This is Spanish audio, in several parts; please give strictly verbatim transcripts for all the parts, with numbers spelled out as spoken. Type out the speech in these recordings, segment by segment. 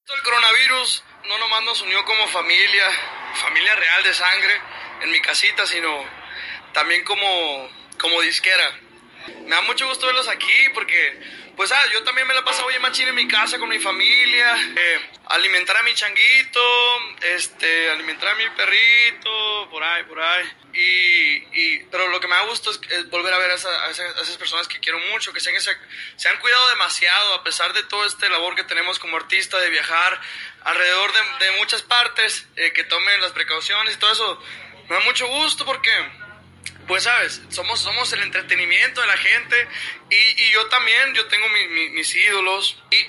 El coronavirus no nomás nos unió como familia, familia real de sangre en mi casita, sino también como, como disquera. Me da mucho gusto verlos aquí porque, pues, ah, yo también me la paso bien machín en mi casa con mi familia. Eh, alimentar a mi changuito, este, alimentar a mi perrito, por ahí, por ahí. Y, y, pero lo que me da gusto es, es volver a ver a, esa, a, esas, a esas personas que quiero mucho, que se han, se han cuidado demasiado a pesar de todo este labor que tenemos como artista de viajar alrededor de, de muchas partes, eh, que tomen las precauciones y todo eso. Me da mucho gusto porque, pues sabes, somos, somos el entretenimiento de la gente y, y yo también, yo tengo mi, mi, mis ídolos y,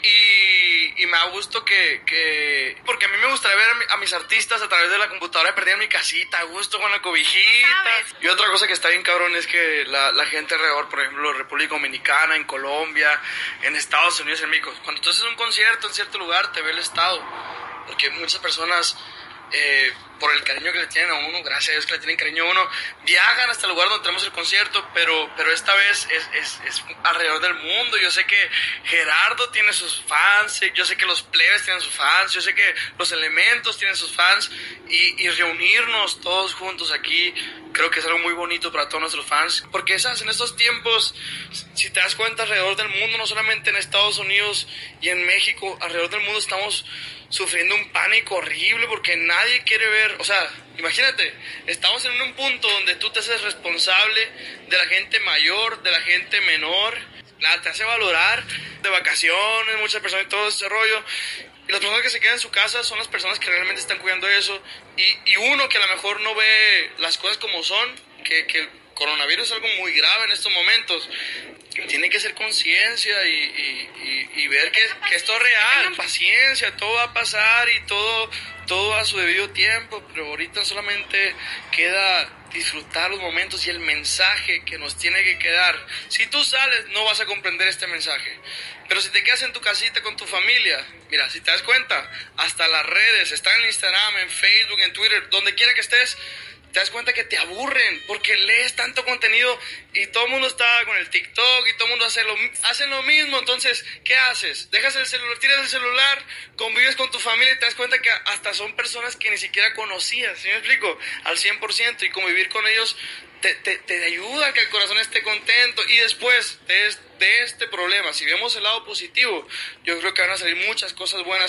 y, y me da gusto que, que, porque a mí me gustaría ver a, mi, a mis artistas a través de la computadora perder en mi casita, a gusto con la cobijita. ¿Sabes? Y otra cosa que está bien cabrón es que la, la gente alrededor, por ejemplo, República Dominicana, en Colombia, en Estados Unidos, en México, cuando tú haces un concierto en cierto lugar te ve el estado, porque muchas personas... Eh, por el cariño que le tienen a uno, gracias a Dios que le tienen cariño a uno, viajan hasta el lugar donde tenemos el concierto, pero, pero esta vez es, es, es alrededor del mundo. Yo sé que Gerardo tiene sus fans, yo sé que los plebes tienen sus fans, yo sé que los elementos tienen sus fans, y, y reunirnos todos juntos aquí, creo que es algo muy bonito para todos nuestros fans, porque sabes, en estos tiempos, si te das cuenta, alrededor del mundo, no solamente en Estados Unidos y en México, alrededor del mundo estamos sufriendo un pánico horrible porque nadie quiere ver, o sea, imagínate, estamos en un punto donde tú te haces responsable de la gente mayor, de la gente menor, la, te hace valorar de vacaciones, muchas personas y todo ese rollo. Y las personas que se quedan en su casa son las personas que realmente están cuidando eso. Y, y uno que a lo mejor no ve las cosas como son, que, que el coronavirus es algo muy grave en estos momentos, tiene que ser conciencia y, y, y, y ver que, que esto es real. Paciencia, todo va a pasar y todo, todo a su debido tiempo, pero ahorita solamente queda disfrutar los momentos y el mensaje que nos tiene que quedar. Si tú sales, no vas a comprender este mensaje. Pero si te quedas en tu casita con tu familia, mira, si te das cuenta, hasta las redes, están en Instagram, en Facebook, en Twitter, donde quiera que estés, te das cuenta que te aburren porque lees tanto contenido y todo el mundo está con el TikTok y todo el mundo hace lo, hace lo mismo. Entonces, ¿qué haces? Dejas el celular, tiras el celular, convives con tu familia y te das cuenta que hasta son personas que ni siquiera conocías, ¿sí me explico? Al cien por ciento, y convivir con ellos te, te, te ayuda a que el corazón esté contento. Y después de, de este problema, si vemos el lado positivo, yo creo que van a salir muchas cosas buenas.